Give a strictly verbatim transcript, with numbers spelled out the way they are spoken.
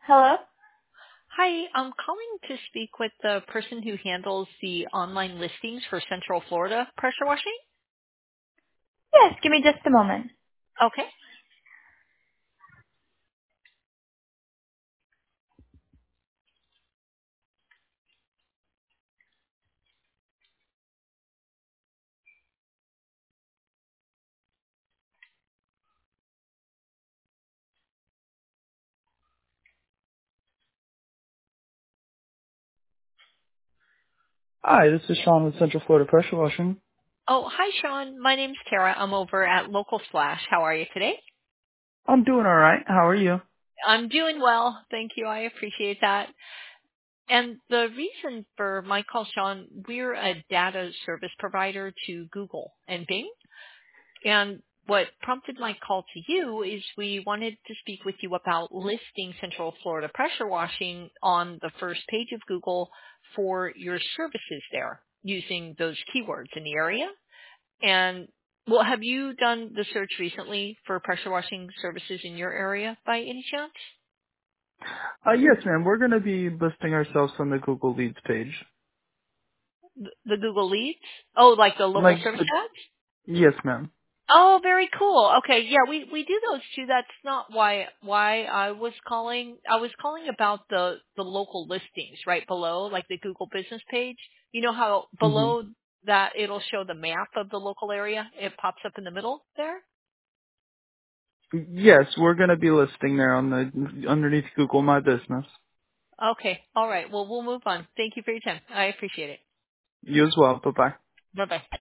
Hello? Hi, I'm calling to speak with the person who handles the online listings for Central Florida pressure washing. Yes, give me just a moment. Okay. Hi, this is Sean with Central Florida Pressure Washing. Oh, hi, Sean. My name's Tara. I'm over at Local Splash. How are you today? I'm doing all right. How are you? I'm doing well. Thank you. I appreciate that. And the reason for my call, Sean, we're a data service provider to Google and Bing. And what prompted my call to you is we wanted to speak with you about listing Central Florida pressure washing on the first page of Google for your services there using those keywords in the area. And well, have you done the search recently for pressure washing services in your area by any chance? Uh, yes, ma'am. We're going to be listing ourselves on the Google Leads page. The the Google Leads? Oh, like the local Like, service uh, ads? yes, ma'am. Oh, very cool. Okay, yeah, we we do those too. That's not why why I was calling. I was calling about the the local listings right below, like the Google Business page. You know how hmm below that it'll show the map of the local area. It pops up in the middle there. Yes, we're going to be listing there on the underneath Google My Business. Okay, all right. Well, we'll move on. Thank you for your time. I appreciate it. You as well. Bye bye. Bye bye.